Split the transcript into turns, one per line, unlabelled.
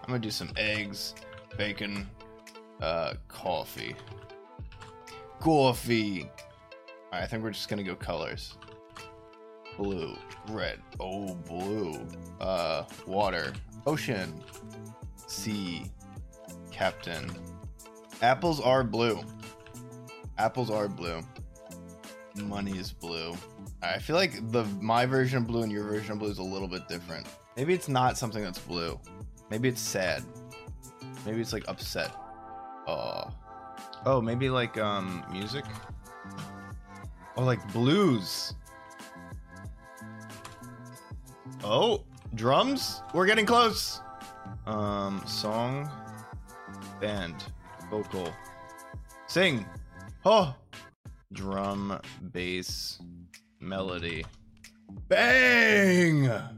gonna do some eggs, bacon, coffee. Coffee. Alright, I think we're just gonna go colors. Blue, red, oh blue. Water, ocean, sea, captain. Apples are blue. Apples are blue. Money is blue. I feel like my version of blue and your version of blue is a little bit different. Maybe it's not something that's blue. Maybe it's sad. Maybe it's like upset. Oh, maybe like music. Oh, like blues. Oh, drums? We're getting close. Song, band, vocal, sing. Oh, drum, bass, melody. Bang!